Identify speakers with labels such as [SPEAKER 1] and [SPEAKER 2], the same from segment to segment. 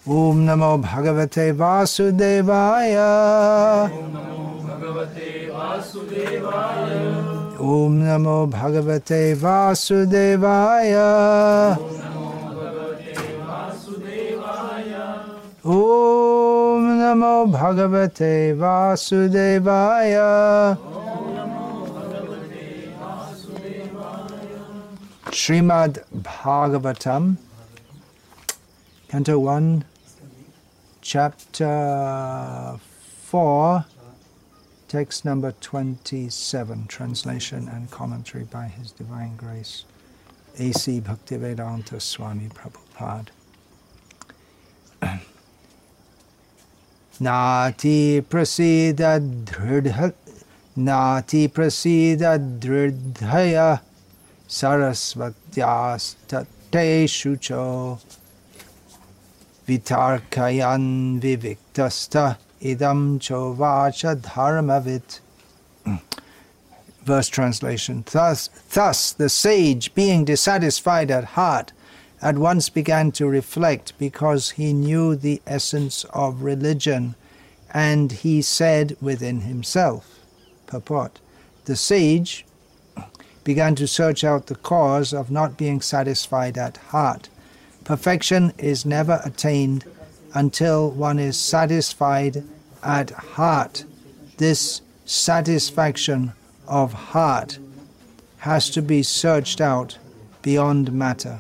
[SPEAKER 1] Om Namo Bhagavate Vasudevaya. Om Namo Bhagavate Vasudevaya. Om Namo Bhagavate Vasudevaya. Srimad Bhagavatam, Canto 1, Chapter 4, text number 27, translation and commentary by His Divine Grace, A.C. Bhaktivedanta Swami Prabhupada. Nati prasida dridhaya sarasvatyas tate shucho vitarkayan viviktasta idam chovacha dharmavit. Verse translation. Thus the sage, being dissatisfied at heart, at once began to reflect because he knew the essence of religion, and he said within himself, purport, the sage began to search out the cause of not being satisfied at heart. Perfection is never attained until one is satisfied at heart. This satisfaction of heart has to be searched out beyond matter.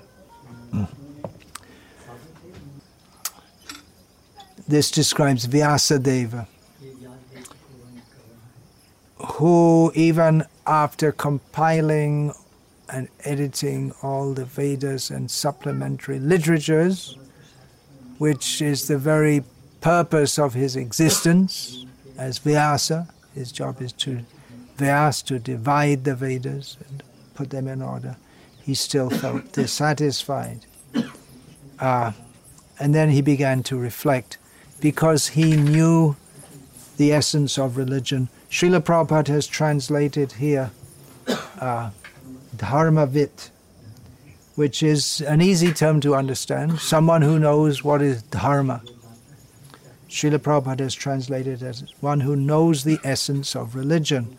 [SPEAKER 1] This describes Vyasadeva, who even after compiling and editing all the Vedas and supplementary literatures, which is the very purpose of his existence as Vyasa, his job is to Vyas, to divide the Vedas and put them in order, he still felt dissatisfied. And then he began to reflect, because he knew the essence of religion. Srila Prabhupada has translated here dharmavit, which is an easy term to understand, someone who knows what is dharma. Srila Prabhupada has translated as one who knows the essence of religion.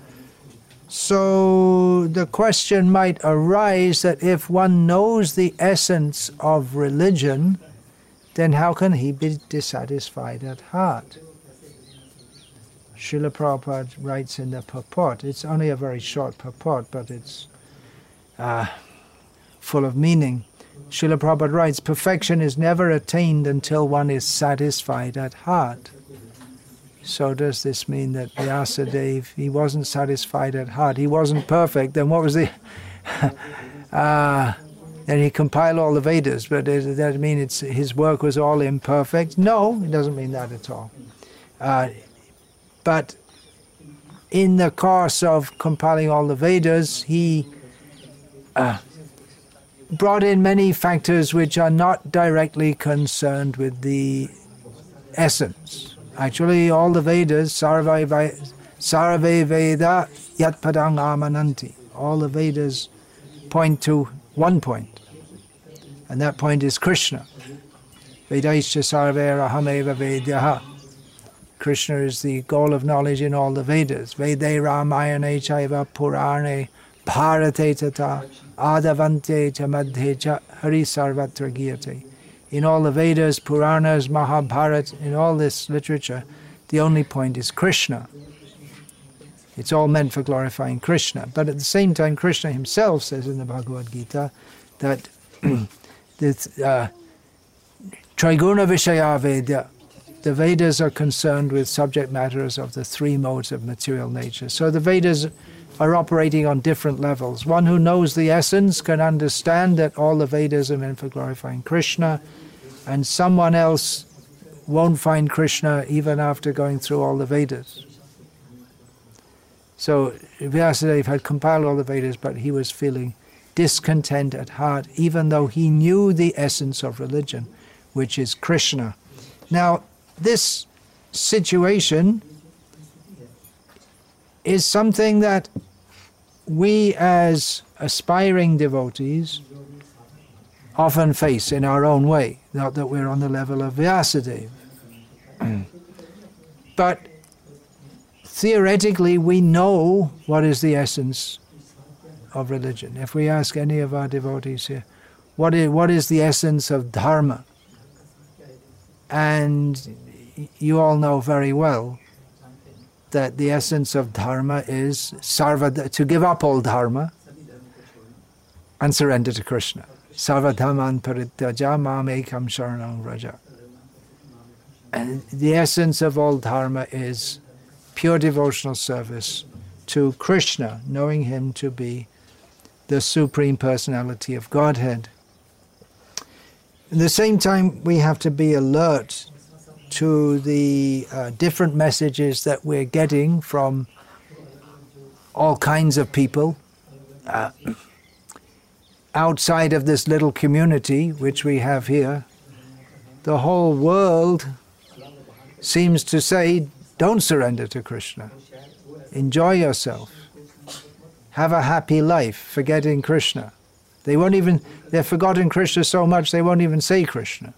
[SPEAKER 1] So the question might arise that if one knows the essence of religion, then how can he be dissatisfied at heart? Srila Prabhupada writes in the purport, it's only a very short purport, but it's full of meaning. Srila Prabhupada writes, perfection is never attained until one is satisfied at heart. So does this mean that Vyasadeva, he wasn't satisfied at heart, he wasn't perfect, then what was the... Then he compiled all the Vedas, but does that mean his work was all imperfect? No, it doesn't mean that at all. But in the course of compiling all the Vedas, he brought in many factors which are not directly concerned with the essence. Actually, all the Vedas, Sarve Veda Yat Padang Amananti, all the Vedas point to one point. And that point is Krishna. Vedaischa sarve rahameva vedyaha. Krishna is the goal of knowledge in all the Vedas. Vede Ramayane chaiva Purane Bharate tata Adavante cha madhe cha Hari sarvatra giyate. In all the Vedas, Puranas, Mahabharata, in all this literature, the only point is Krishna. It's all meant for glorifying Krishna. But at the same time, Krishna himself says in the Bhagavad Gita that Triguna Vishaya Veda, the Vedas are concerned with subject matters of the three modes of material nature. So the Vedas are operating on different levels. One who knows the essence can understand that all the Vedas are meant for glorifying Krishna, and someone else won't find Krishna even after going through all the Vedas. So Vyasadeva had compiled all the Vedas, but he was feeling discontent at heart, even though he knew the essence of religion, which is Krishna. Now, this situation is something that we as aspiring devotees often face in our own way. Not that we're on the level of Vyasadeva. But theoretically, we know what is the essence of religion. If we ask any of our devotees here, what is the essence of dharma? And you all know very well that the essence of dharma is to give up all dharma and surrender to Krishna. Sarva dhamman parityaja mam ekam sharanam vraja. And the essence of all dharma is pure devotional service to Krishna, knowing him to be the Supreme Personality of Godhead. At the same time, we have to be alert to the different messages that we're getting from all kinds of people outside of this little community which we have here. The whole world seems to say, don't surrender to Krishna. Enjoy yourself. Have a happy life, forgetting Krishna. They've forgotten Krishna so much they won't even say Krishna.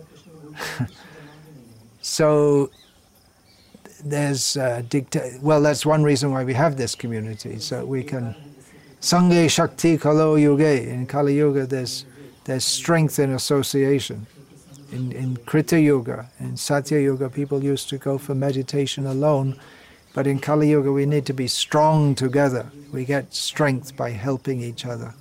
[SPEAKER 1] So there's that's one reason why we have this community, so we can Sanghe Shakti Kalo Yuge. In Kali Yuga there's strength in association. In Krita Yuga, in Satya Yuga, people used to go for meditation alone, but in Kali Yuga we need to be strong together. We get strength by helping each other.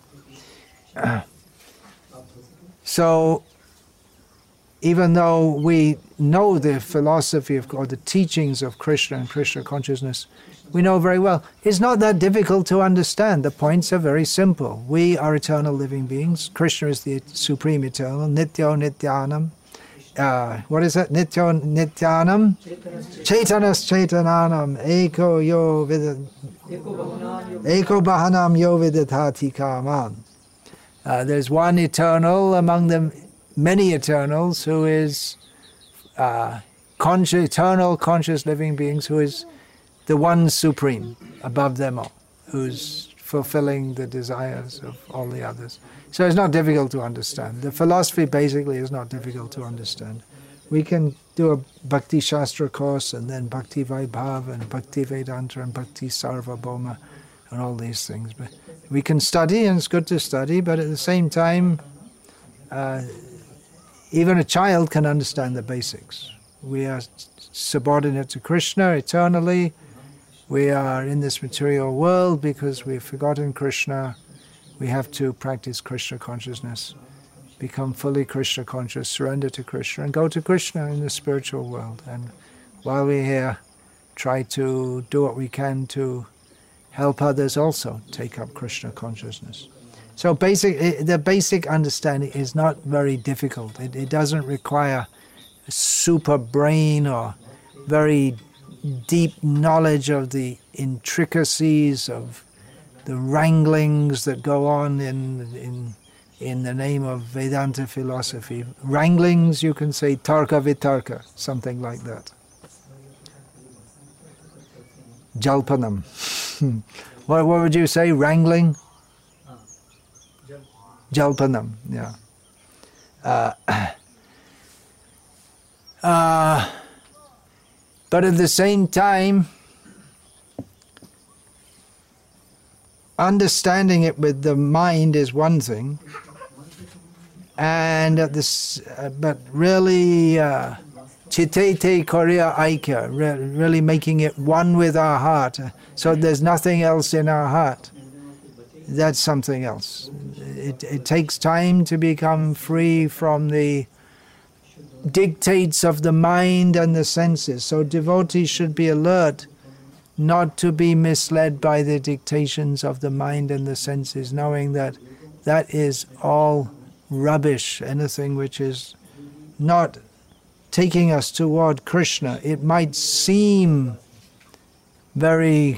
[SPEAKER 1] So even though we know the philosophy or the teachings of Krishna and Krishna consciousness, we know very well it's not that difficult to understand. The points are very simple. We are eternal living beings. Krishna is the supreme eternal. Nityo Nityanam. What is it? Nityo Nityanam. Chaitanas Chaitananam. Eko yo Eko Bahanam yo vidadhati kaman. There's one eternal among the many eternals who is eternal conscious living beings, who is the one supreme above them all, who's fulfilling the desires of all the others. So it's not difficult to understand. The philosophy basically is not difficult to understand. We can do a Bhakti Shastra course and then Bhakti Vaibhava and Bhakti Vedanta and Bhakti Sarvabhauma and all these things. But we can study, and it's good to study, but at the same time, even a child can understand the basics. We are subordinate to Krishna eternally. We are in this material world because we've forgotten Krishna. We have to practice Krishna consciousness, become fully Krishna conscious, surrender to Krishna, and go to Krishna in the spiritual world. And while we're here, try to do what we can to help others also take up Krishna consciousness. So the basic understanding is not very difficult. It doesn't require a super brain or very deep knowledge of the intricacies of the wranglings that go on in the name of Vedanta philosophy. Wranglings, you can say tarka vitarka, something like that. Jalpanam. What would you say? Wrangling? Jalpanam, yeah. But at the same time, understanding it with the mind is one thing, and but really chitete korea aikya, really making it one with our heart, so there's nothing else in our heart. That's something else. It takes time to become free from the dictates of the mind and the senses. So devotees should be alert not to be misled by the dictations of the mind and the senses, knowing that that is all rubbish, anything which is not taking us toward Krishna. It might seem very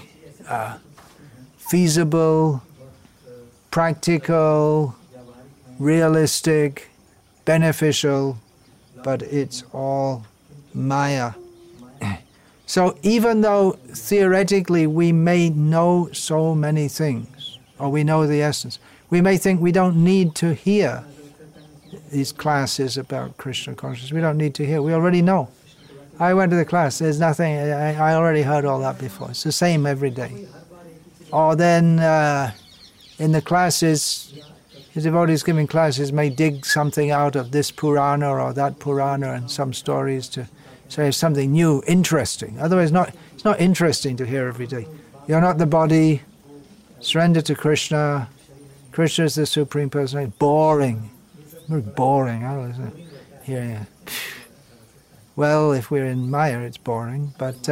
[SPEAKER 1] feasible, practical, realistic, beneficial, but it's all Maya. So even though theoretically we may know so many things, or we know the essence, we may think we don't need to hear these classes about Krishna consciousness. We don't need to hear. We already know. I went to the class. There's nothing. I already heard all that before. It's the same every day. Or then in the classes, the devotees giving classes may dig something out of this Purana or that Purana and some stories to say something new, interesting. Otherwise, it's not interesting to hear every day. You're not the body. Surrender to Krishna. Krishna is the Supreme Personality. Boring. Very boring. Yeah. Well, if we're in Maya, it's boring, but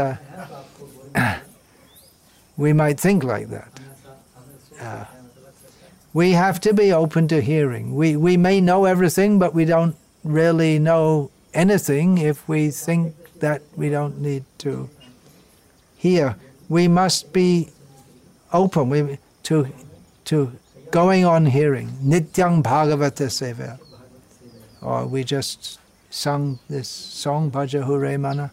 [SPEAKER 1] we might think like that. We have to be open to hearing. We may know everything, but we don't really know anything if we think that we don't need to hear. We must be open to going on hearing. Nityang Bhagavata Seva. Or we just sung this song, Bhajahu Re Mana,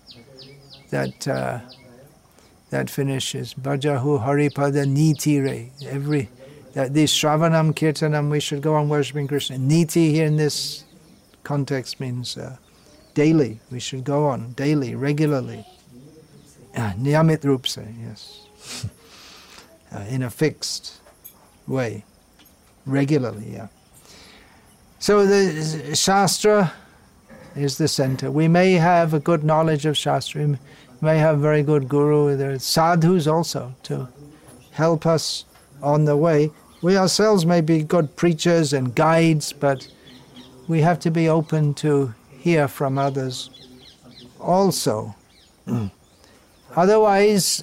[SPEAKER 1] that finishes Bhajahu Haripada Niti Re. This Shravanam Kirtanam, we should go on worshipping Krishna. Niti here in this context means daily. We should go on daily, regularly. Niyamit Rupse, yes. In a fixed way, regularly, yeah. So the Shastra is the center. We may have a good knowledge of Shastra. We may have a very good guru. There are sadhus also to help us on the way. We ourselves may be good preachers and guides, but we have to be open to hear from others also. Otherwise,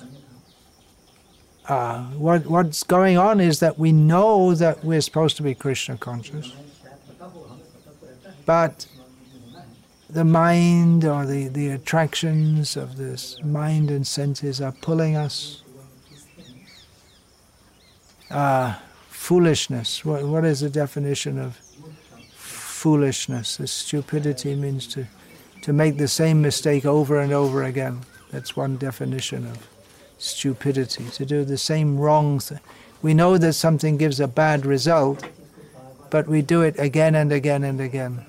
[SPEAKER 1] what's going on is that we know that we're supposed to be Krishna conscious, but the mind or the attractions of this mind and senses are pulling us. Foolishness. What is the definition of foolishness? The stupidity means to make the same mistake over and over again. That's one definition of stupidity, to do the same wrong thing. We know that something gives a bad result, but we do it again and again and again.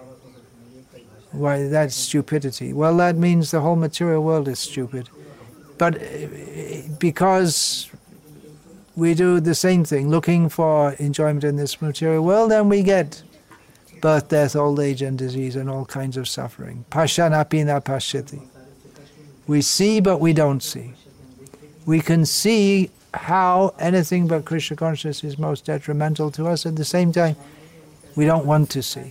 [SPEAKER 1] Why, that's stupidity. Well, that means the whole material world is stupid. But because we do the same thing, looking for enjoyment in this material world, then we get birth, death, old age, and disease, and all kinds of suffering. Pashanapi na pashyati. We see, but we don't see. We can see how anything but Krishna consciousness is most detrimental to us. At the same time, we don't want to see.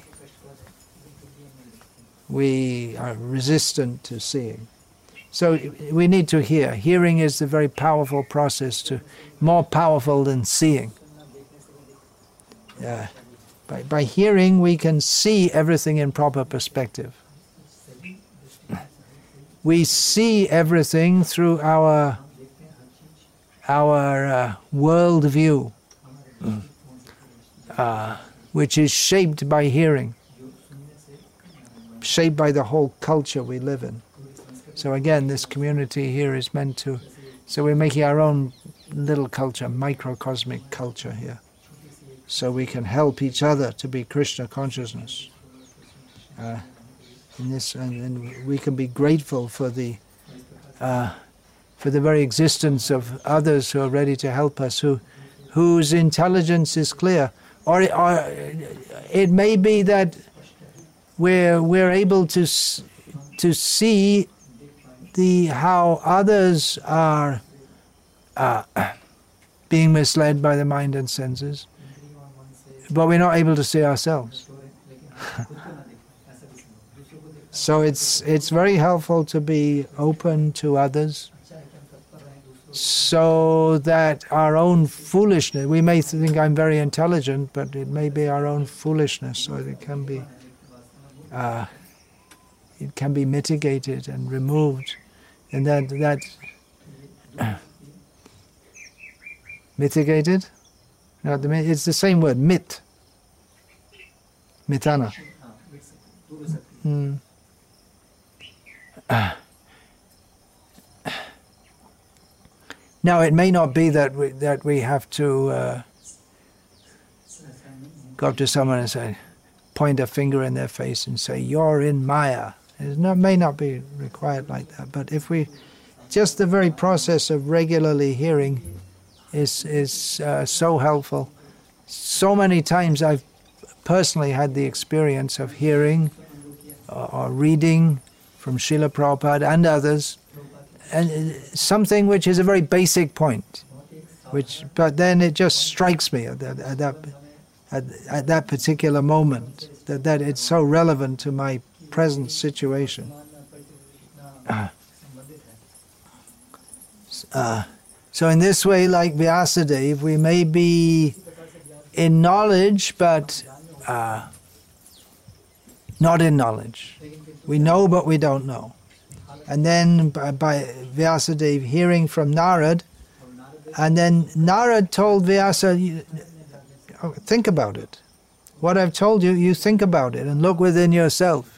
[SPEAKER 1] We are resistant to seeing. So we need to hear. Hearing is a very powerful process, more powerful than seeing. By hearing, we can see everything in proper perspective. We see everything through our world view, which is shaped by hearing, shaped by the whole culture we live in. So again, this community here is meant to, so we're making our own little culture, microcosmic culture here, so we can help each other to be Krishna consciousness. And we can be grateful for the very existence of others who are ready to help us, whose intelligence is clear. Or it may be that we're able to see how others are being misled by the mind and senses, but we're not able to see ourselves. So it's very helpful to be open to others, so that our own foolishness, we may think I'm very intelligent, but it may be our own foolishness, so it can be mitigated and removed. And that mitigated? No, it's the same word, mit. Mitana. Now, it may not be that we have to go up to someone and say, point a finger in their face and say, "You're in Maya." It may not be required like that, but if we, just the very process of regularly hearing is so helpful. So many times I've personally had the experience of hearing or reading from Srila Prabhupada and others, and something which is a very basic point, but then it just strikes me at that particular moment that it's so relevant to my present situation. So in this way, like Vyasadeva, we may be in knowledge, but not in knowledge. We know, but we don't know. And then by Vyasadeva hearing from Narad, and then Narad told Vyasa, think about it. What I've told you, you think about it and look within yourself.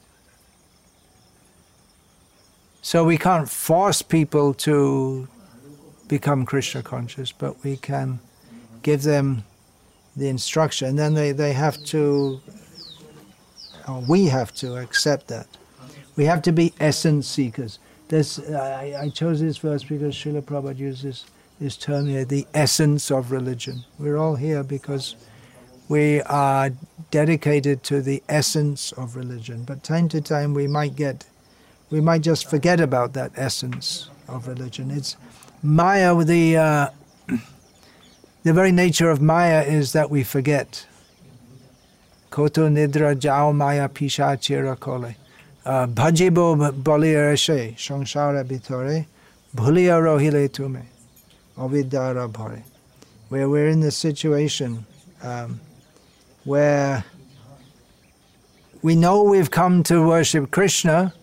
[SPEAKER 1] So we can't force people to become Krishna conscious, but we can give them the instruction. And then they have to, or we have to accept that. We have to be essence seekers. I chose this verse because Srila Prabhupada uses this term here, the essence of religion. We're all here because we are dedicated to the essence of religion. But time to time we might just forget about that essence of religion. It's Maya, the very nature of Maya is that we forget. Koto nidra jao Maya pisha chira kole. Bhajibo boliyareshe shangshara bitore bhuliya rohile tume avidara bhare. Where we're in this situation where we know we've come to worship Krishna,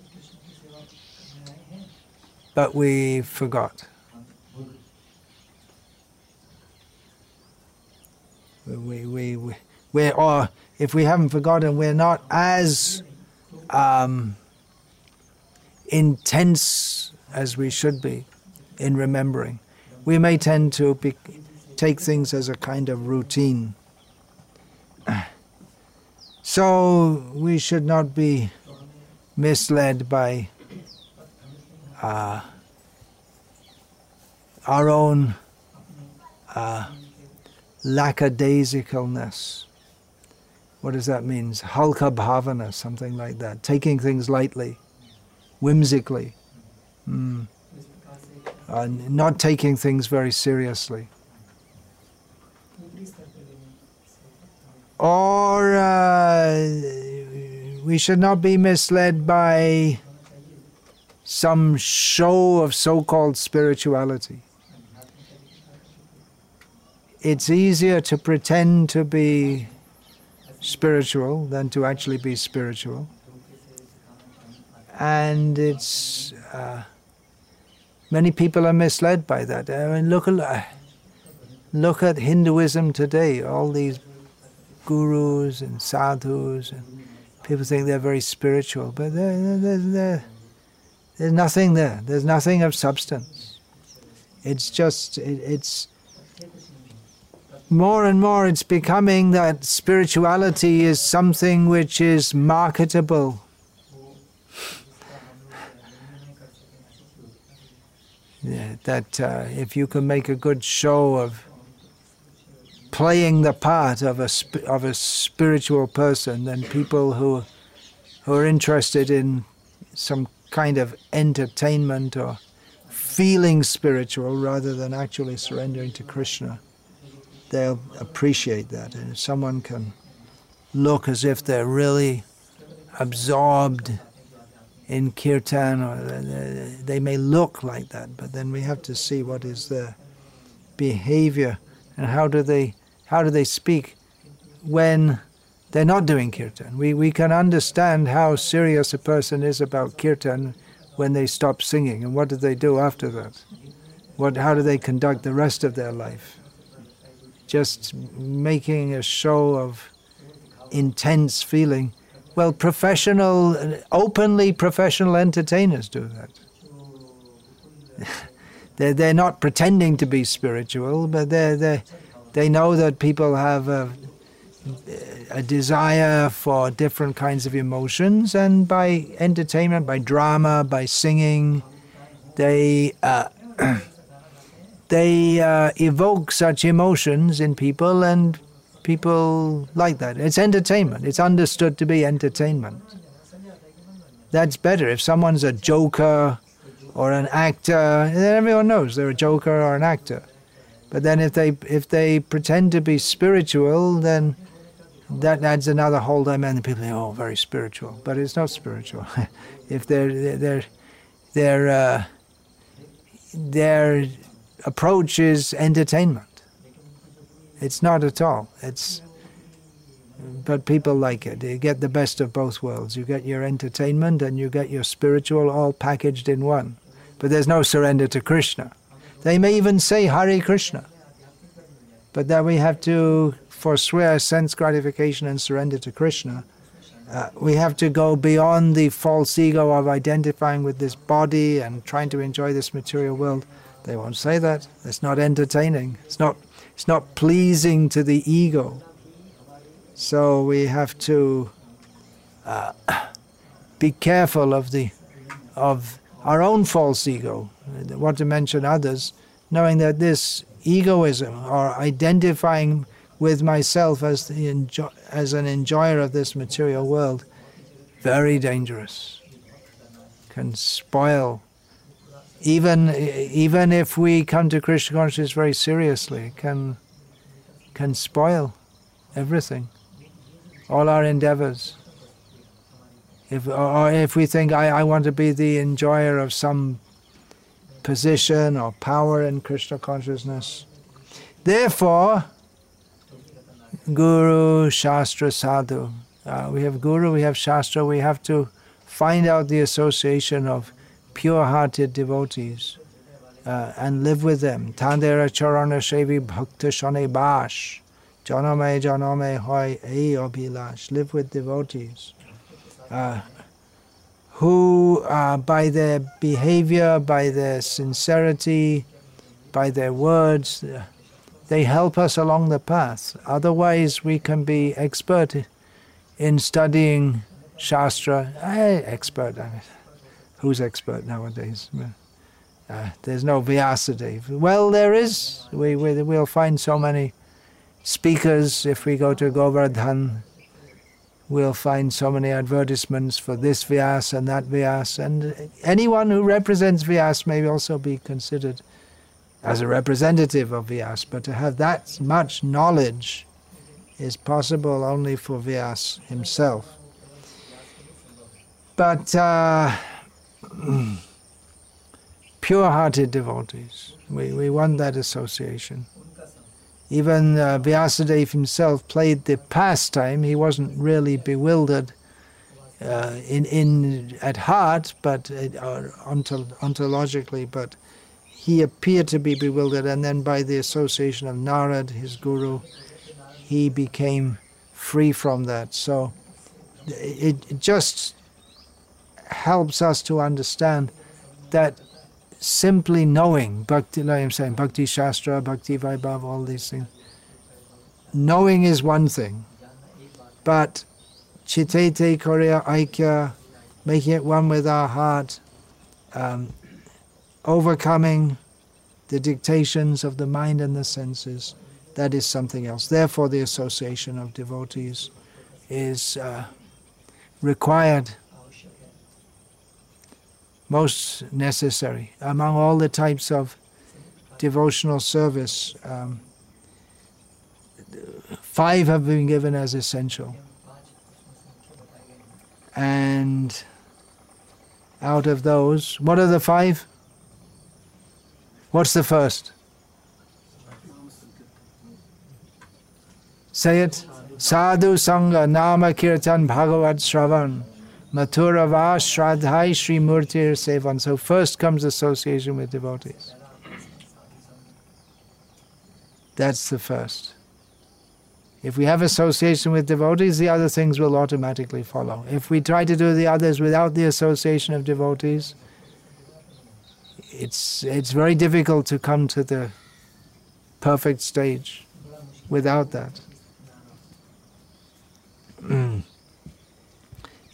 [SPEAKER 1] but we forgot. Or if we haven't forgotten, we're not as intense as we should be in remembering. We may tend to take things as a kind of routine. So we should not be misled by our own lackadaisicalness. What does that mean? Halka bhavana, something like that. Taking things lightly, whimsically, not taking things very seriously. Or we should not be misled by some show of so-called spirituality. It's easier to pretend to be spiritual than to actually be spiritual. And it's many people are misled by that. I mean, look at Hinduism today. All these gurus and sadhus, and people think they're very spiritual, but there's nothing there. There's nothing of substance. It's just it's more and more it's becoming that spirituality is something which is marketable. Yeah, that if you can make a good show of playing the part of a spiritual person, then people who are interested in some kind of entertainment or feeling spiritual rather than actually surrendering to Krishna, they'll appreciate that. And if someone can look as if they're really absorbed in kirtan, or they may look like that, but then we have to see what is their behavior and how do they speak when they're not doing kirtan. We can understand how serious a person is about kirtan when they stop singing, and what do they do after that? How do they conduct the rest of their life? Just making a show of intense feeling. Well, openly professional entertainers do that. They're not pretending to be spiritual, but they know that people have a desire for different kinds of emotions, and by entertainment, by drama, by singing, they evoke such emotions in people, and people like that. It's entertainment. It's understood to be entertainment. That's better. If someone's a joker or an actor, then everyone knows they're a joker or an actor. But then if they pretend to be spiritual, then that adds another whole dimension. People say, "Oh, very spiritual," but it's not spiritual. If their approach is entertainment, it's not at all. But people like it. You get the best of both worlds. You get your entertainment and you get your spiritual all packaged in one. But there's no surrender to Krishna. They may even say Hare Krishna. But that we have to forswear sense gratification and surrender to Krishna. We have to go beyond the false ego of identifying with this body and trying to enjoy this material world. They won't say that. It's not entertaining. It's not pleasing to the ego. So we have to be careful of our own false ego, what to mention others, knowing that this egoism or identifying with myself as an enjoyer of this material world, very dangerous, can spoil. Even if we come to Krishna consciousness very seriously, can spoil everything. All our endeavors. If we think, I want to be the enjoyer of some position or power in Krishna consciousness. Therefore, Guru, Shastra, Sadhu. We have Guru, we have Shastra, we have to find out the association of pure-hearted devotees and live with them. Tandera charana shevi bhakta shane bash. Janame hoy ei abhilash. Live with devotees who, by their behavior, by their sincerity, by their words, they help us along the path. Otherwise, we can be expert in studying Shastra. Expert, I mean, who's expert nowadays? There's no Vyasadeva. Well, there is. We'll find so many speakers. If we go to Govardhan, we'll find so many advertisements for this Vyas and that Vyas. And anyone who represents Vyas may also be considered as a representative of Vyas. But to have that much knowledge is possible only for Vyas himself. But pure-hearted devotees, we want that association. Even Vyasadeva himself played the pastime. He wasn't really bewildered at heart, but ontologically, but he appeared to be bewildered, and then by the association of Narad, his guru, he became free from that. So it just helps us to understand that simply knowing, Bhakti, like I'm saying, Bhakti Shastra, Bhakti Vaibhava, all these things, knowing is one thing, but Chitete Korea Aikya, making it one with our heart, overcoming the dictations of the mind and the senses, that is something else. Therefore, the association of devotees is required, most necessary. Among all the types of devotional service, 5 have been given as essential. And out of those, what are the 5? What's the first? Say it. Sadhu Sangha Nama Kirtan Bhagavad Shravan Mathura Vas Shraddhai Sri Murtir Sevan. So first comes association with devotees. That's the first. If we have association with devotees, the other things will automatically follow. If we try to do the others without the association of devotees, it's very difficult to come to the perfect stage without that.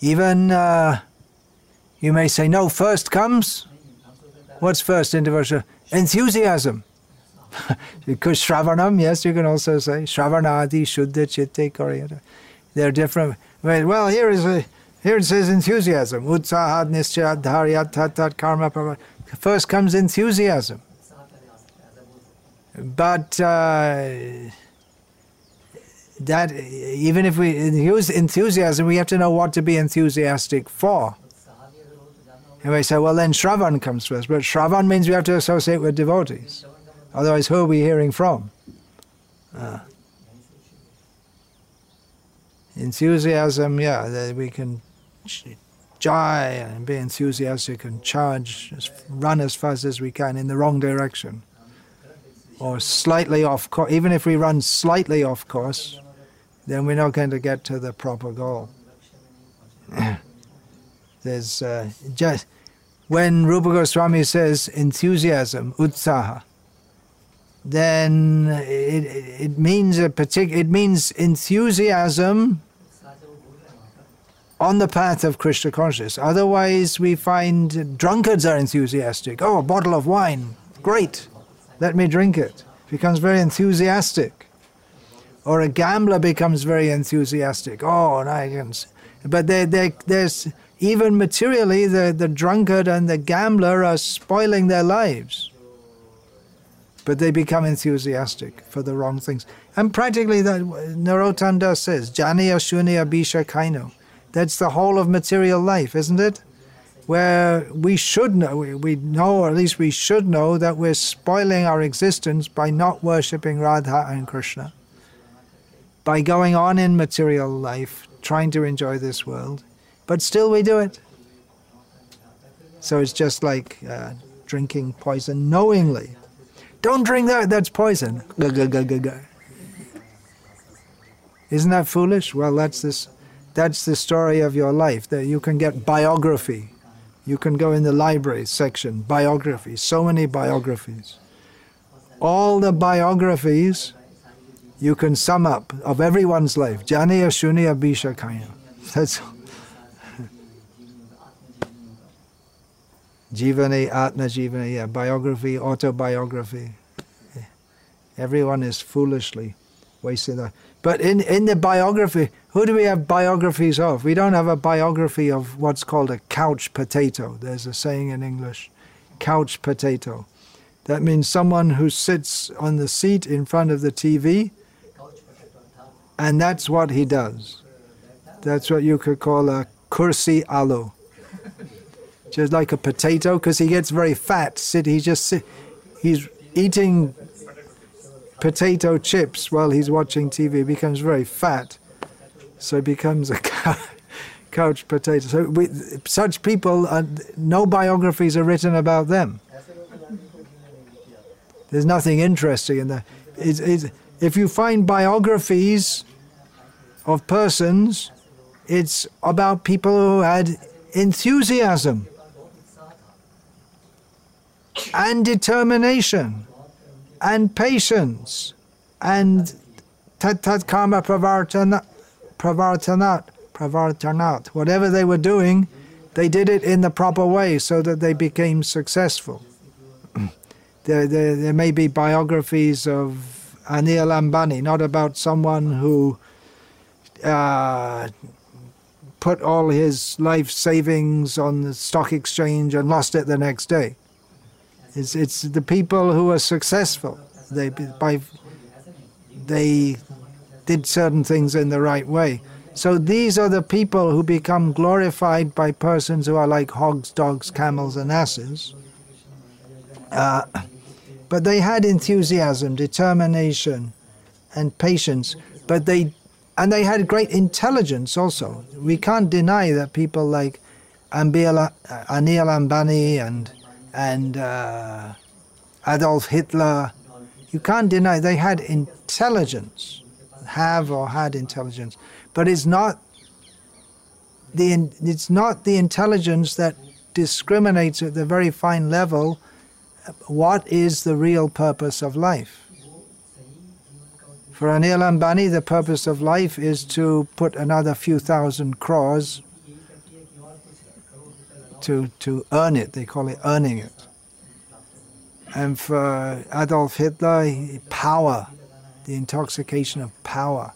[SPEAKER 1] Even you may say, no, first comes, what's first in devotion? Enthusiasm. Because Shravanam, yes, you can also say, Shravanadi, Shuddha, Chitte, Koriyata. They're different. Well, here it says enthusiasm. Utsahad, Nischayat, Dharyat, Tat, Karma, Prabha. First comes enthusiasm. But that, even if we use enthusiasm, we have to know what to be enthusiastic for. And we say, well, then Shravan comes first. But Shravan means we have to associate with devotees. Otherwise, who are we hearing from? Enthusiasm, yeah, we can joy and be enthusiastic and charge, just run as fast as we can in the wrong direction. Or slightly off course. Even if we run slightly off course, then we're not going to get to the proper goal. There's just when Rupa Goswami says enthusiasm, utsaha, then it means it means enthusiasm on the path of Krishna consciousness. Otherwise, we find drunkards are enthusiastic. Oh, a bottle of wine, great, let me drink it. Becomes very enthusiastic. Or a gambler becomes very enthusiastic. Oh, and I can. But there's even materially, the drunkard and the gambler are spoiling their lives. But they become enthusiastic for the wrong things. And practically, Narottam Das says, Janiya Shunya Bisha Kaino. That's the whole of material life, isn't it? Where we should know, we know, or at least we should know, that we're spoiling our existence by not worshipping Radha and Krishna. By going on in material life, trying to enjoy this world. But still we do it. So it's just like drinking poison knowingly. Don't drink that, that's poison. Isn't that foolish? Well, that's the story of your life. That you can get biography. You can go in the library section, biographies, so many biographies. All the biographies you can sum up of everyone's life. Janiya Shunya Bisha Kaya. That's Jivani, Atma Jivani, yeah, biography, autobiography. Everyone is foolishly wasting that. But in the biography, who do we have biographies of? We don't have a biography of what's called a couch potato. There's a saying in English, couch potato. That means someone who sits on the seat in front of the TV, and that's what he does. That's what you could call a kursi alu. Just like a potato, because he gets very fat. He's eating potato chips while he's watching TV. He becomes very fat. So he becomes a couch potato. So such people, no biographies are written about them. There's nothing interesting in that. If you find biographies of persons, it's about people who had enthusiasm and determination and patience and tat karma pravartanat, whatever they were doing, they did it in the proper way so that they became successful. There may be biographies of Anil Ambani, not about someone who put all his life savings on the stock exchange and lost it the next day. It's the people who are successful. They did certain things in the right way. So these are the people who become glorified by persons who are like hogs, dogs, camels, and asses. But they had enthusiasm, determination, and patience. But they had great intelligence also. We can't deny that people like Anil Ambani and Adolf Hitler, you can't deny they had intelligence, had intelligence. But it's not the intelligence that discriminates at the very fine level what is the real purpose of life. For Anil Ambani, the purpose of life is to put another few thousand crores to earn it. They call it earning it. And for Adolf Hitler, power, the intoxication of power.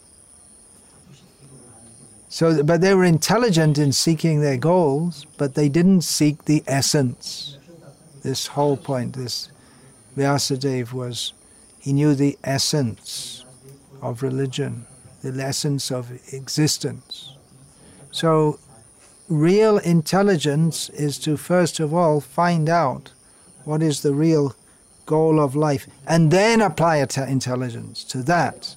[SPEAKER 1] So, but they were intelligent in seeking their goals, but they didn't seek the essence. This whole point, this Vyasadeva he knew the essence of religion, the essence of existence. So real intelligence is to first of all find out what is the real goal of life, and then apply intelligence to that.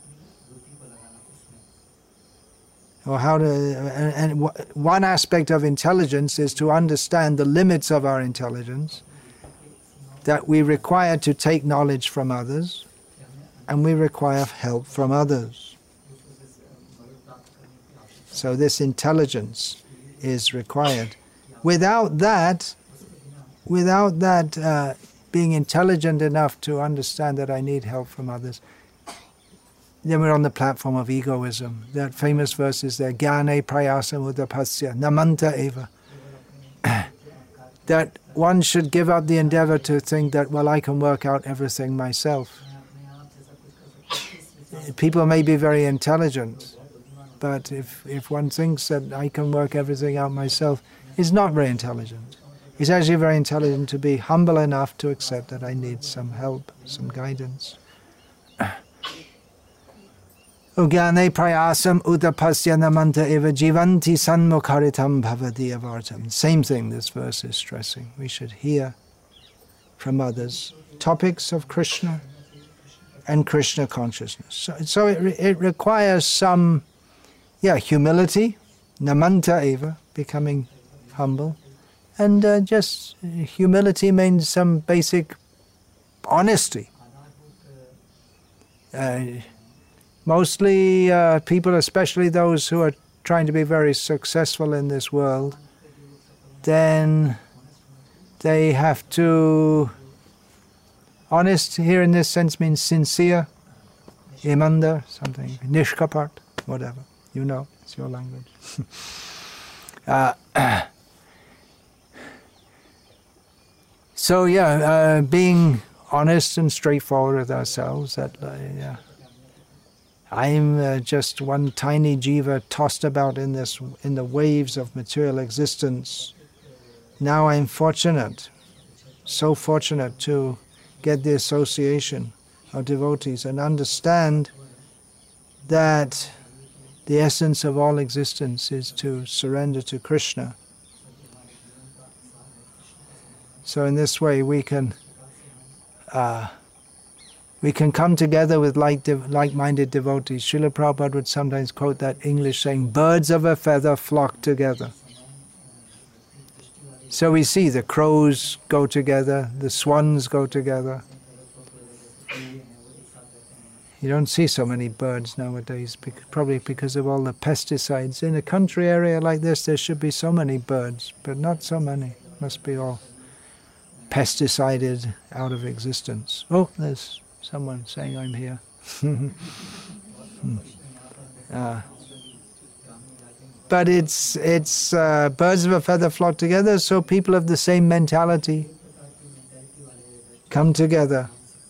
[SPEAKER 1] Or how to, and one aspect of intelligence is to understand the limits of our intelligence, that we require to take knowledge from others, and we require help from others. So this intelligence is required. Without that, being intelligent enough to understand that I need help from others, then we're on the platform of egoism. That famous verse is there, Jnane prayasam udapasya namanta eva. That one should give up the endeavor to think that, well, I can work out everything myself. People may be very intelligent, but if one thinks that I can work everything out myself, it's not very intelligent. It's actually very intelligent to be humble enough to accept that I need some help, some guidance. Ujjane prayasam udapasya namanta eva jivanti sanmukharitam bhavati avartam. Same thing this verse is stressing. We should hear from others topics of Krishna and Krishna consciousness. So it requires some, humility, namanta eva, becoming humble. And just humility means some basic honesty. Mostly people, especially those who are trying to be very successful in this world, then they have to, honest here in this sense means sincere, imandar, something, nishkapat, whatever, it's your language. So being honest and straightforward with ourselves, that I'm just one tiny jiva tossed about in the waves of material existence. Now I'm fortunate, so fortunate to get the association of devotees and understand that the essence of all existence is to surrender to Krishna. So in this way we can come together with like-minded devotees. Srila Prabhupada would sometimes quote that English saying, birds of a feather flock together. So we see the crows go together, the swans go together. You don't see so many birds nowadays, probably because of all the pesticides. In a country area like this, there should be so many birds, but not so many. Must be all pesticided out of existence. Oh, there's someone saying I'm here. But it's birds of a feather flock together, so people of the same mentality come together.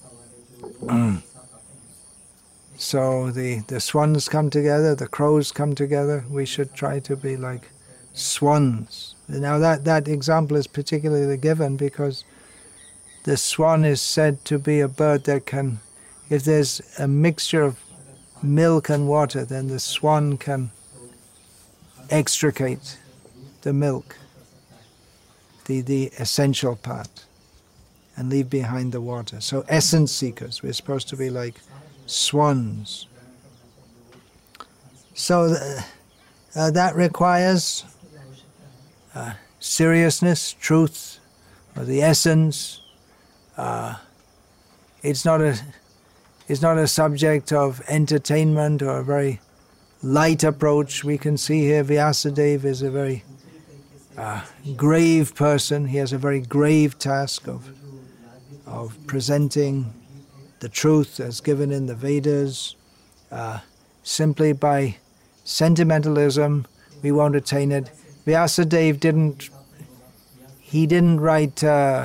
[SPEAKER 1] So the swans come together, the crows come together. We should try to be like swans. Now that example is particularly given because the swan is said to be a bird that can, if there's a mixture of milk and water, then the swan can extricate the milk, the essential part, and leave behind the water. So essence seekers, we're supposed to be like swans. So that requires seriousness, truth, or the essence. It's not a subject of entertainment or a very light approach. We can see here Vyasadeva is a very grave person. He has a very grave task of presenting the truth as given in the Vedas. Simply by sentimentalism, we won't attain it. Vyasadeva he didn't write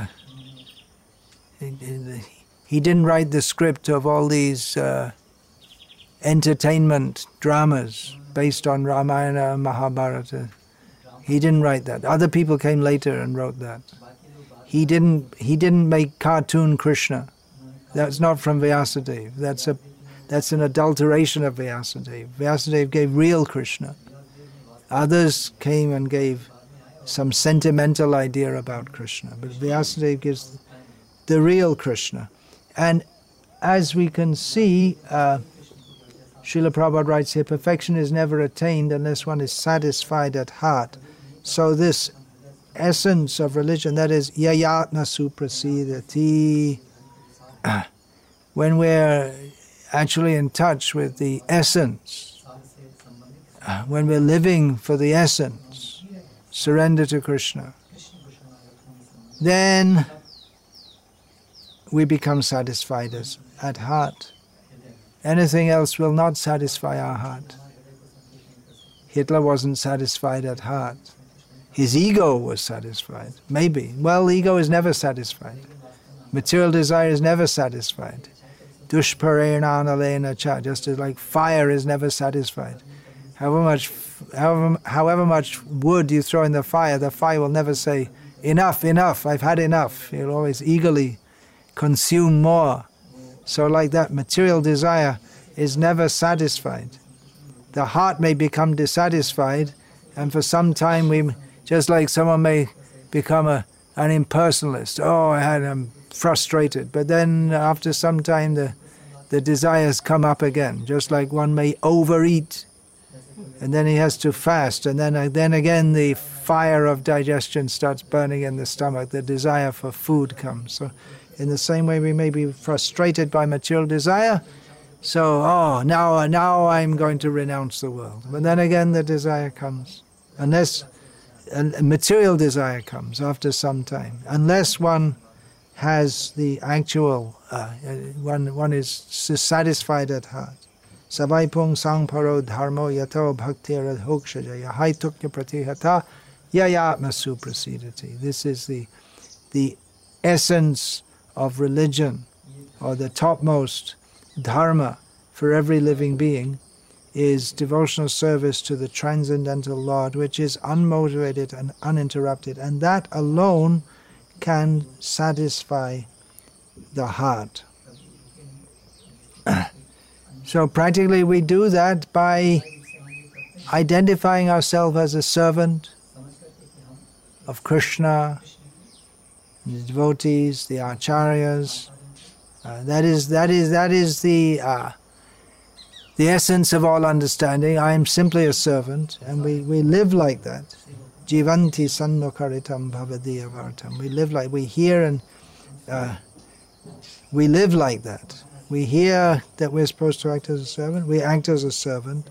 [SPEAKER 1] the script of all these entertainment dramas based on Ramayana and Mahabharata. He didn't write that. Other people came later and wrote that. He didn't make cartoon Krishna. That's not from Vyasadeva. That's an adulteration of Vyasadeva. Vyasadeva gave real Krishna. Others came and gave some sentimental idea about Krishna, but Vyasadeva gives the real Krishna. And as we can see, Srila Prabhupada writes here, perfection is never attained unless one is satisfied at heart. So this essence of religion, that is yayatna suprasidati, when we're actually in touch with the essence, when we're living for the essence, surrender to Krishna, then we become satisfied at heart. Anything else will not satisfy our heart. Hitler wasn't satisfied at heart. His ego was satisfied, maybe. Well, ego is never satisfied. Material desire is never satisfied. Dushparenanalena cha, just as like fire is never satisfied. However much wood you throw in the fire will never say, enough, enough, I've had enough. It'll always eagerly consume more. So like that, material desire is never satisfied. The heart may become dissatisfied, and for some time just like someone may become an impersonalist. Oh, I'm frustrated. But then after some time, the desires come up again, just like one may overeat, and then he has to fast, and then again the fire of digestion starts burning in the stomach. The desire for food comes. So in the same way, we may be frustrated by material desire. So, now I'm going to renounce the world. But then again, the desire comes. Unless material desire comes after some time. Unless one has the actual, one is satisfied at heart. Savaipung sangparo dharmo yato bhaktira hokshajaya haitukya pratihata yayatma suprasidati. This is the essence of religion, or the topmost dharma for every living being, is devotional service to the transcendental Lord, which is unmotivated and uninterrupted, and that alone can satisfy the heart. So practically we do that by identifying ourselves as a servant of Krishna, the devotees, the acharyas. That is the essence of all understanding. I am simply a servant, and we live like that. Jivanti sannokaritam bhavadiya vartam. We live like, we hear and we live like that. We hear that we're supposed to act as a servant, we act as a servant,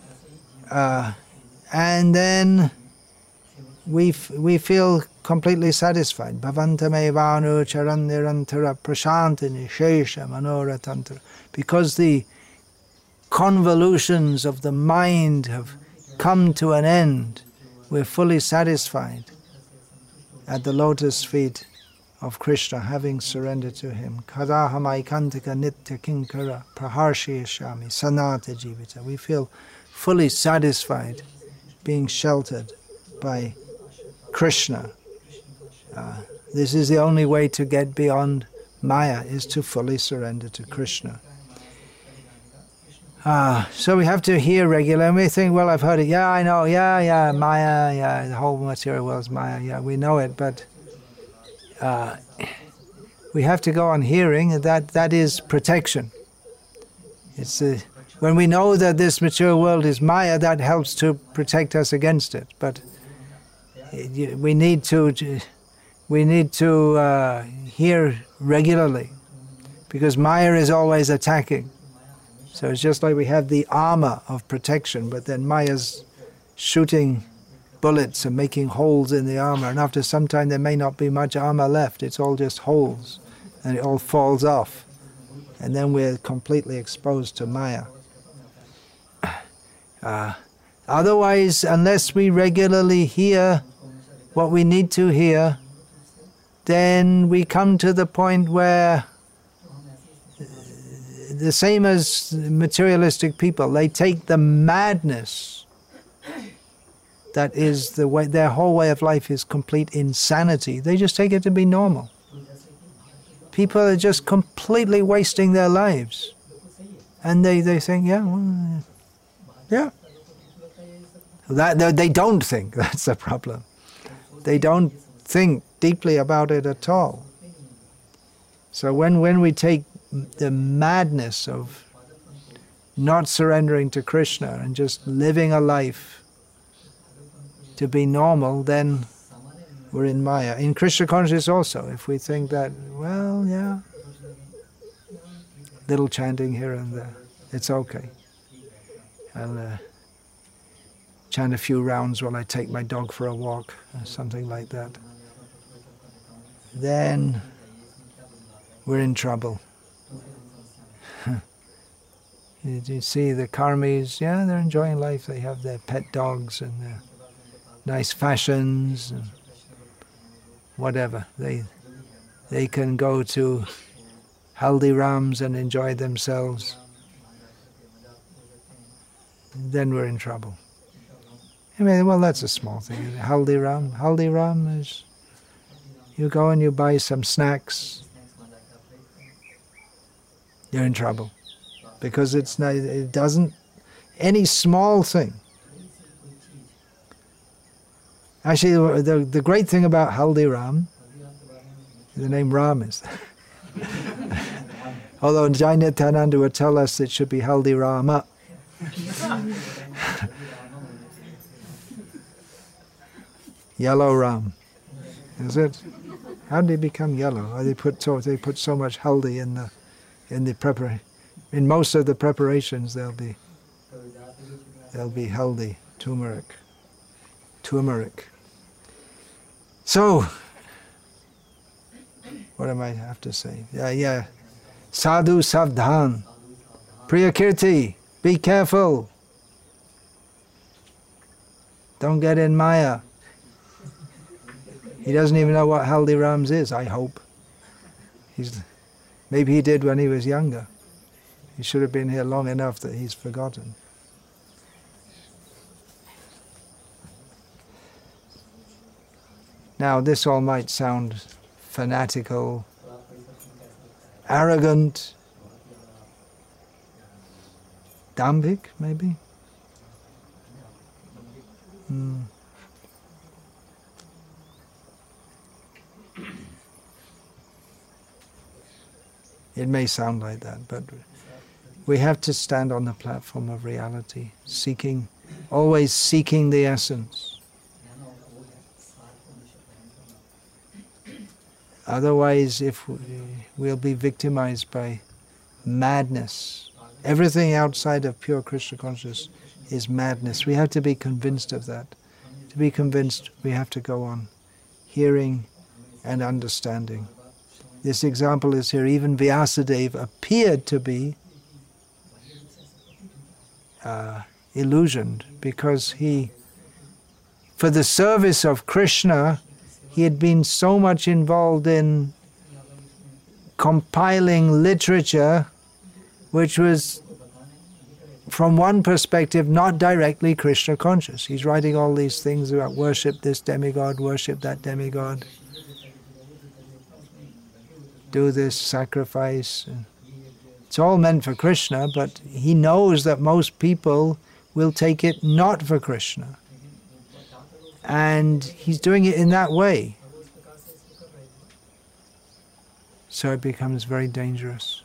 [SPEAKER 1] and then we feel completely satisfied. Bhavantame vanu charannirantara prashantini shesha manoratantra. Because the convolutions of the mind have come to an end, we're fully satisfied at the lotus feet of Krishna, having surrendered to him. Kadahamaikantaka nitya kinkara praharshiyashami sanata jivita. We feel fully satisfied being sheltered by Krishna. This is the only way to get beyond Maya, is to fully surrender to Krishna. So we have to hear regularly, and we think, well, I've heard it, yeah, I know, yeah, Maya, yeah, the whole material world is Maya, yeah, we know it, but we have to go on hearing that is protection. It's when we know that this material world is Maya, that helps to protect us against it, but we need to hear regularly, because Maya is always attacking. So it's just like we have the armor of protection, but then Maya's shooting bullets and making holes in the armor, and after some time there may not be much armor left. It's all just holes, and it all falls off, and then we're completely exposed to Maya. Otherwise, unless we regularly hear what we need to hear, then we come to the point where the same as materialistic people, they take the madness that is the way, their whole way of life is complete insanity. They just take it to be normal. People are just completely wasting their lives. And they think, yeah, well, yeah. They don't think, that's the problem. They don't think deeply about it at all. So when we take the madness of not surrendering to Krishna and just living a life to be normal, then we're in Maya. In Krishna consciousness also, if we think that, well, yeah, little chanting here and there, it's okay. I'll chant a few rounds while I take my dog for a walk, or something like that. Then we're in trouble. You see the karmis, yeah, they're enjoying life. They have their pet dogs and their nice fashions and whatever. They can go to Haldirams and enjoy themselves. Then we're in trouble. I mean, well, that's a small thing. Haldiram is, you go and you buy some snacks, you're in trouble. Because it doesn't, any small thing. Actually, the great thing about Haldiram, the name Ram is, although Jai Nityananda would tell us it should be Haldirama. Yellow Ram, is it? How did it become yellow? Oh, they put so much haldi in the preparation. In most of the preparations, there'll be haldi, turmeric. So, what am I have to say? Yeah. Sadhu Savdhan, Priyakirti, be careful. Don't get in Maya. He doesn't even know what Haldirams is, I hope. Maybe he did when he was younger. He should have been here long enough that he's forgotten. Now, this all might sound fanatical, arrogant, dambhik, maybe? It may sound like that, but we have to stand on the platform of reality, always seeking the essence. Otherwise, we'll be victimized by madness. Everything outside of pure Krishna consciousness is madness. We have to be convinced of that. To be convinced, we have to go on hearing and understanding. This example is here. Even Vyasadeva appeared to be illusioned because for the service of Krishna, he had been so much involved in compiling literature which was, from one perspective, not directly Krishna conscious. He's writing all these things about worship this demigod, worship that demigod, do this sacrifice. It's all meant for Krishna, but he knows that most people will take it not for Krishna. And he's doing it in that way. So it becomes very dangerous.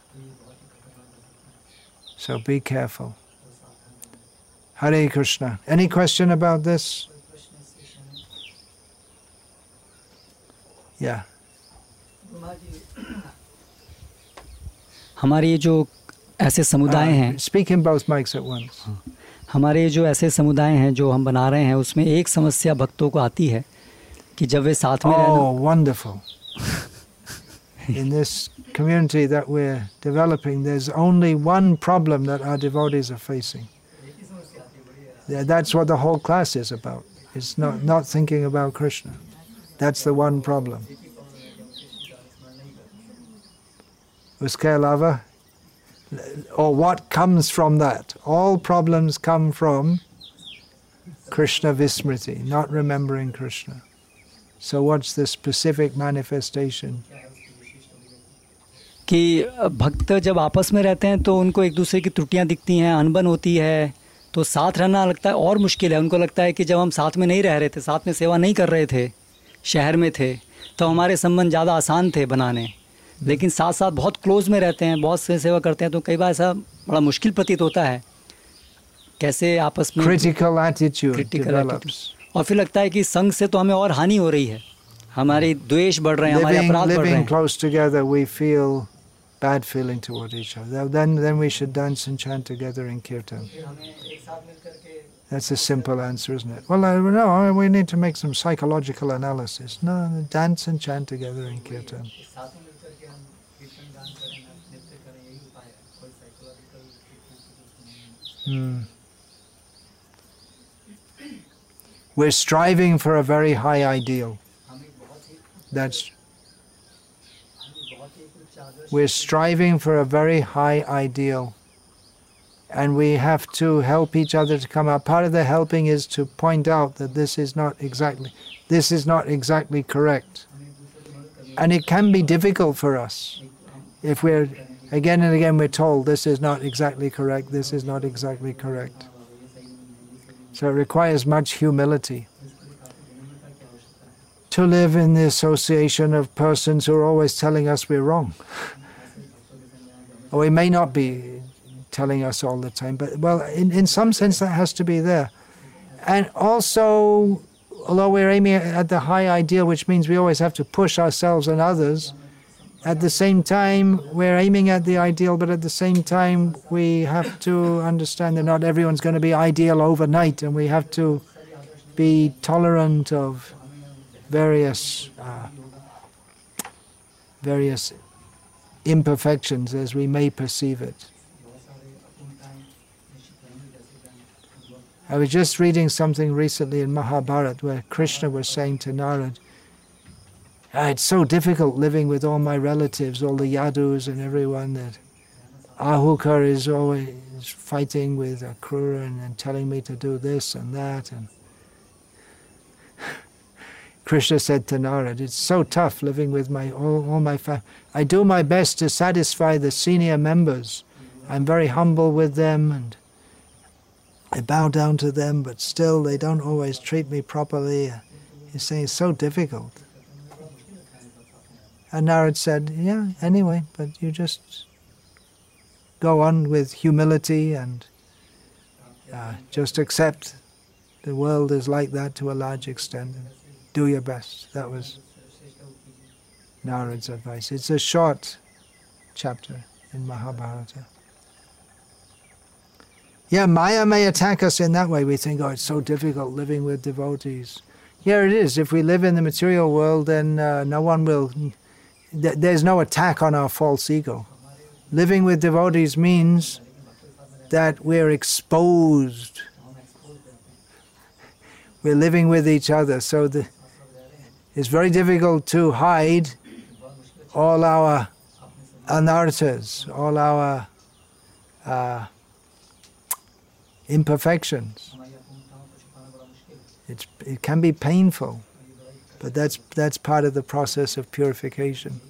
[SPEAKER 1] So be careful. Hare Krishna. Any question about this? Yeah.
[SPEAKER 2] हमारे जो ऐसे समुदाय हैं,
[SPEAKER 1] speak in both mics at once.
[SPEAKER 2] हमारे जो ऐसे समुदाय हैं जो हम बना रहे हैं, उसमें एक समस्या भक्तों को आती है कि जब वे साथ में
[SPEAKER 1] Oh, wonderful. In this community that we're developing, there's only one problem that our devotees are facing. That's what the whole class is about. It's not thinking about Krishna. That's the one problem. Uske alawa, or what comes from that? All problems come from Krishna Vismriti, not remembering Krishna. So what's the specific manifestation?
[SPEAKER 2] कि भक्त जब आपस में रहते हैं तो उनको एक दूसरे की त्रुटियां दिखती हैं, अनबन होती है, तो साथ रहना लगता है और मुश्किल है। उनको लगता है कि जब हम साथ में नहीं रह रहे थे, साथ में सेवा नहीं कर रहे थे, शहर में थे, तो हमारे संबंध ज़्यादा आसान थे बनाने, लेकिन साथ साथ बहुत क्लोज में रहते हैं, बहुत से सेवा करते हैं, तो कई बार ऐसा बड़ा मुश्किल प्रतीत होता है कैसे आपस में
[SPEAKER 1] critical attitude develops.
[SPEAKER 2] और फिर लगता है कि संग से तो हमें और हानि हो रही है, हमारे द्वेष बढ़ रहे हैं, हमारे अपराध बढ़ रहे
[SPEAKER 1] Living
[SPEAKER 2] हैं।
[SPEAKER 1] close together, we feel bad feeling toward each other. Then we should dance and chant together in kirtan. That's a simple answer, isn't it? Well, no, we need to make some psychological analysis. No, dance and chant together in kirtan. We're striving for a very high ideal. We're striving for a very high ideal. And we have to help each other to come up. Part of the helping is to point out that this is not exactly correct. And it can be difficult for us if we're again and again we're told this is not exactly correct, this is not exactly correct. So it requires much humility to live in the association of persons who are always telling us we're wrong. Or we may not be telling us all the time, but well, in some sense that has to be there. And also, although we're aiming at the high ideal, which means we always have to push ourselves and others, at the same time we're aiming at the ideal, but at the same time we have to understand that not everyone's going to be ideal overnight, and we have to be tolerant of various imperfections as we may perceive it. I was just reading something recently in Mahabharata where Krishna was saying to Narad, it's so difficult living with all my relatives, all the Yadus and everyone, that Ahuka is always fighting with Akrura and telling me to do this and that. And Krishna said to Narad, it's so tough living with all my family. I do my best to satisfy the senior members. I'm very humble with them and I bow down to them, but still they don't always treat me properly. He's saying it's so difficult. And Narad said, yeah, anyway, but you just go on with humility and just accept the world is like that to a large extent. And do your best. That was Narad's advice. It's a short chapter in Mahabharata. Yeah, Maya may attack us in that way. We think, it's so difficult living with devotees. Yeah, it is. If we live in the material world, then no one will... There's no attack on our false ego. Living with devotees means that we're exposed. We're living with each other, so it's very difficult to hide all our anarthas, all our imperfections. It can be painful, but that's part of the process of purification.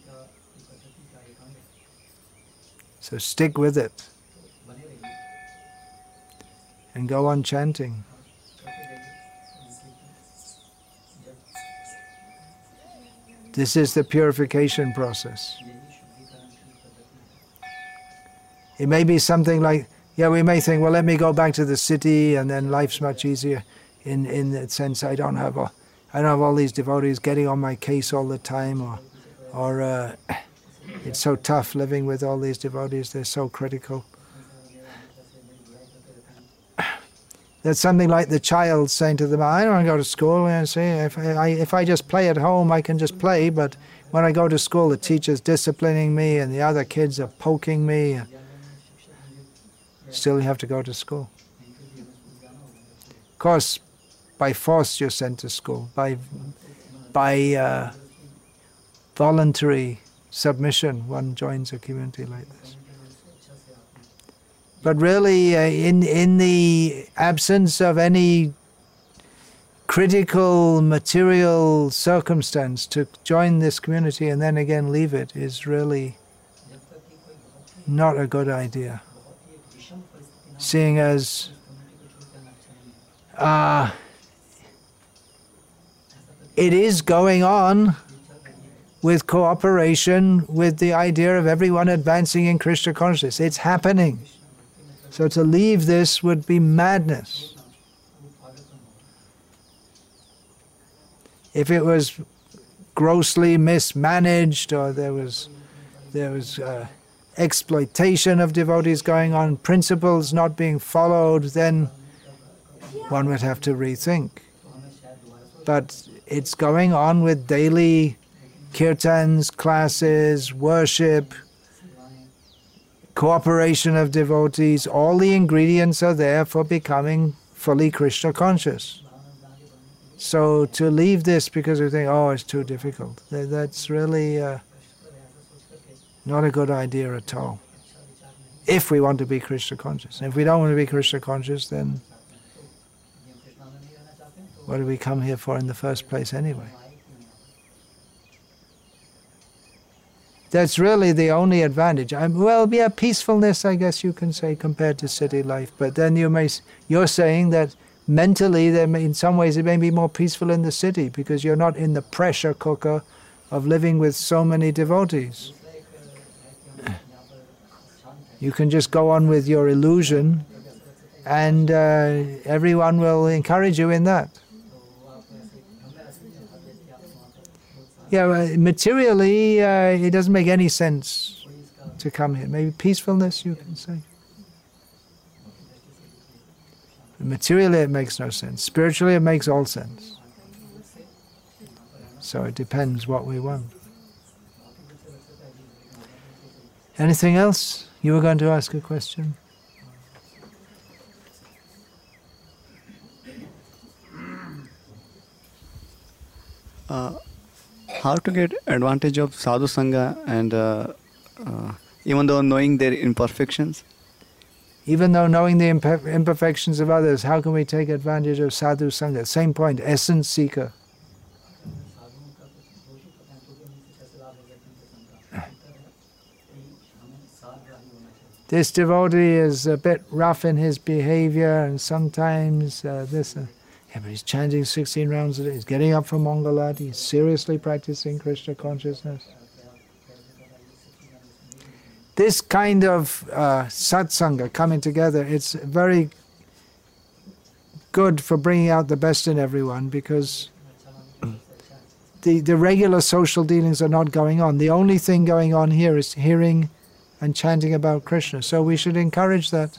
[SPEAKER 1] So stick with it and go on chanting. This is the purification process. It may be something like, we may think, well, let me go back to the city and then life's much easier in the sense I don't have all these devotees getting on my case all the time, or it's so tough living with all these devotees, they're so critical. That's something like the child saying to them, I don't want to go to school. And say, if I just play at home, I can just play, but when I go to school, the teacher's disciplining me and the other kids are poking me. Still you have to go to school. Of course, by force you're sent to school. By voluntary submission one joins a community like this. But really, in the absence of any critical material circumstance, to join this community and then again leave it is really not a good idea. Seeing as it is going on with cooperation with the idea of everyone advancing in Krishna consciousness. It's happening. So to leave this would be madness. If it was grossly mismanaged or there was exploitation of devotees going on, principles not being followed, then one would have to rethink. But it's going on with daily kirtans, classes, worship, cooperation of devotees. All the ingredients are there for becoming fully Krishna conscious. So to leave this because we think, oh, it's too difficult, that's really not a good idea at all. If we want to be Krishna conscious. If we don't want to be Krishna conscious, then what do we come here for in the first place anyway? That's really the only advantage. Peacefulness, I guess you can say, compared to city life. But then you're saying that mentally, in some ways, it may be more peaceful in the city because you're not in the pressure cooker of living with so many devotees. You can just go on with your illusion, and everyone will encourage you in that. Yeah, materially, it doesn't make any sense to come here. Maybe peacefulness, you can say. Materially, it makes no sense. Spiritually, it makes all sense. So it depends what we want. Anything else? You were going to ask a question?
[SPEAKER 3] How to get advantage of sadhu sangha and even though knowing their imperfections?
[SPEAKER 1] Even though knowing the imperfections of others, how can we take advantage of sadhu sangha? Same point, essence seeker. This devotee is a bit rough in his behavior, and sometimes but he's chanting 16 rounds a day, he's getting up from Mangalat, he's seriously practicing Krishna consciousness. This kind of satsanga coming together, it's very good for bringing out the best in everyone because the regular social dealings are not going on. The only thing going on here is hearing and chanting about Krishna. So we should encourage that.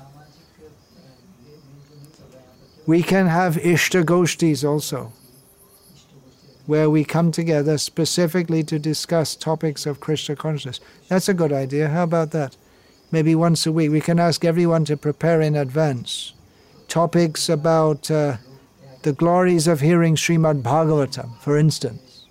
[SPEAKER 1] We can have Ishta Goshtis also, where we come together specifically to discuss topics of Krishna consciousness. That's a good idea. How about that? Maybe once a week. We can ask everyone to prepare in advance topics about the glories of hearing Srimad Bhagavatam, for instance.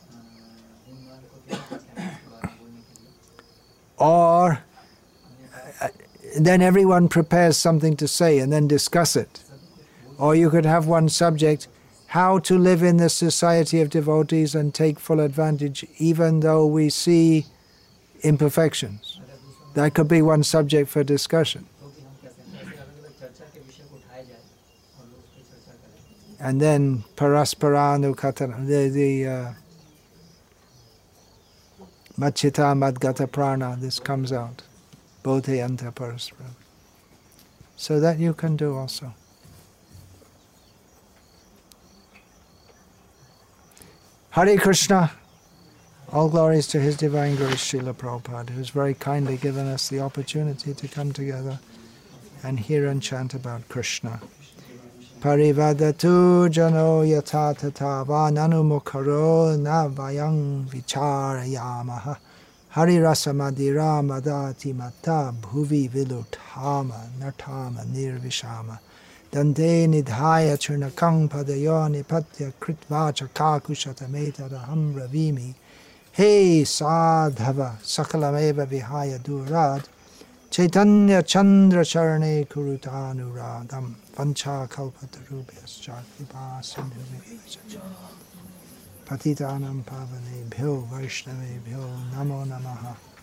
[SPEAKER 1] Or then everyone prepares something to say and then discuss it. Or you could have one subject, how to live in the society of devotees and take full advantage even though we see imperfections. That could be one subject for discussion. And then parasparanu katana, the machita madgata prana, this comes out. Bodhayanta paraspara. So that you can do also. Hare Krishna. All glories to His Divine Grace Srila Prabhupada, who has very kindly given us the opportunity to come together and hear and chant about Krishna. Parivadatu jano yata tata va nanu mukharo na vayang vicharayamaha hari rasa madira madati mata bhuvi vilutama nartama nirvishama dante nidhaya churnakang padayo nipatya kritvacha kakushata metaraham ravimi He Sadhava Sakalameva Vihaya Durad Chaitanya Chandra Charane Kurutanuragam Vancha Kalpatarubhyascha Kripa Sindhu Patitanam Pavane Bhyo Vaishnave Bhyo Namo Namaha